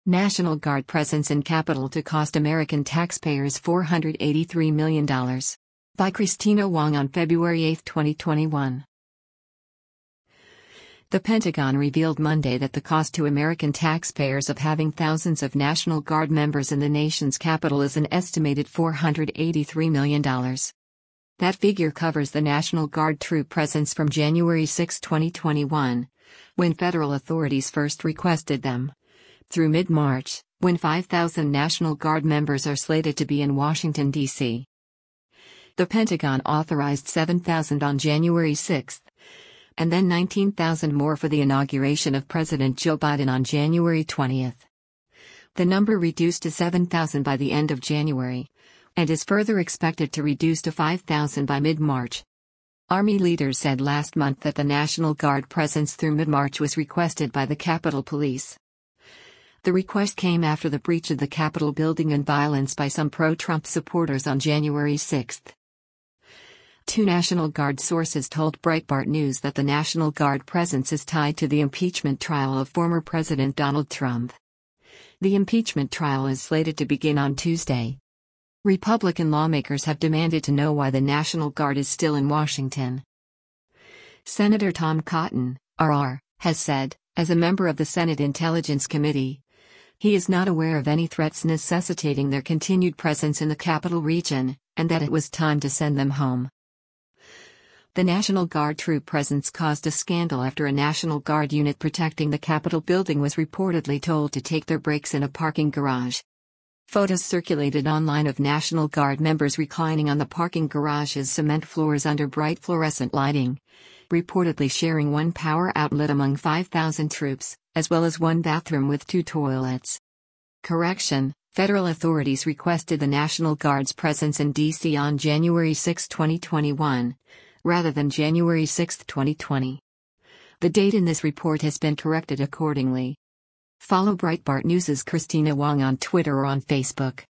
National Guard presence in Capitol to cost American taxpayers $483 million. By Christina Wong on February 8, 2021. The Pentagon revealed Monday that the cost to American taxpayers of having thousands of National Guard members in the nation's capital is an estimated $483 million. That figure covers the National Guard troop presence from January 6, 2021, when federal authorities first requested them, through mid-March, when 5,000 National Guard members are slated to be in Washington, D.C. The Pentagon authorized 7,000 on January 6, and then 19,000 more for the inauguration of President Joe Biden on January 20. The number reduced to 7,000 by the end of January, and is further expected to reduce to 5,000 by mid-March. Army leaders said last month that the National Guard presence through mid-March was requested by the Capitol Police. The request came after the breach of the Capitol building and violence by some pro-Trump supporters on January 6. Two National Guard sources told Breitbart News that the National Guard presence is tied to the impeachment trial of former President Donald Trump. The impeachment trial is slated to begin on Tuesday. Republican lawmakers have demanded to know why the National Guard is still in Washington. Senator Tom Cotton, RR, has said, as a member of the Senate Intelligence Committee, he is not aware of any threats necessitating their continued presence in the Capital Region, and that it was time to send them home. The National Guard troop presence caused a scandal after a National Guard unit protecting the Capitol building was reportedly told to take their breaks in a parking garage. Photos circulated online of National Guard members reclining on the parking garage's cement floors under bright fluorescent lighting, reportedly sharing one power outlet among 5,000 troops, as well as one bathroom with 2 toilets. Correction: federal authorities requested the National Guard's presence in D.C. on January 6, 2021, rather than January 6, 2020. The date in this report has been corrected accordingly. Follow Breitbart News' Christina Wong on Twitter or on Facebook.